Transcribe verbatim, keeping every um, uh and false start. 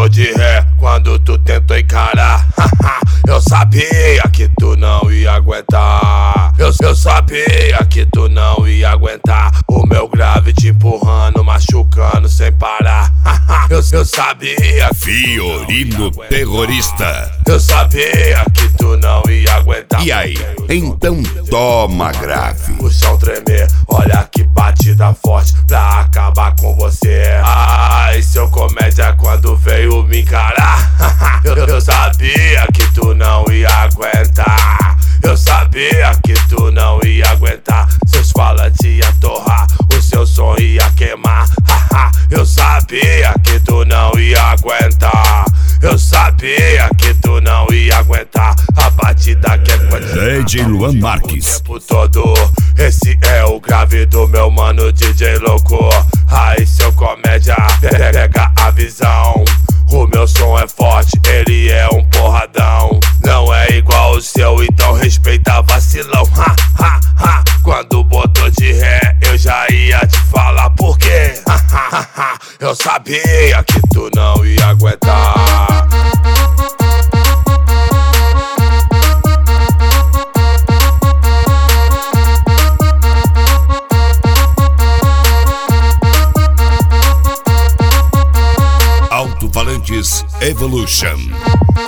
botou de ré quando tu tentou encarar. Eu sabia que tu não ia aguentar. Eu, eu sabia que tu não ia aguentar. O meu grave te empurrando, machucando sem parar. Eu, eu sabia. Fiorino Terrorista. Eu sabia que tu não ia aguentar. E aí? Então toma grave. O chão tremer, olha que batida forte pra acabar com você. Ai, seu comédia quando veio me encarar. eu, eu sabia que tu não ia aguentar. Eu sabia que tu não ia aguentar. Seus falantes ia torrar, o seu som ia queimar. Eu sabia que tu não ia aguentar. Eu sabia que tu não ia aguentar. A batida que é D J Luan Marques. O tempo todo. Esse é o grave do meu mano D J louco. Aí seu comédia, pega a visão. O meu som é forte, ele é um porradão. Não é igual o seu, então respeita vacilão. Ha, ha, ha. Quando botou de ré, eu já ia te falar por quê. Ha, ha, ha. Eu sabia que tu não ia aguentar. Alto-falantes Evolution.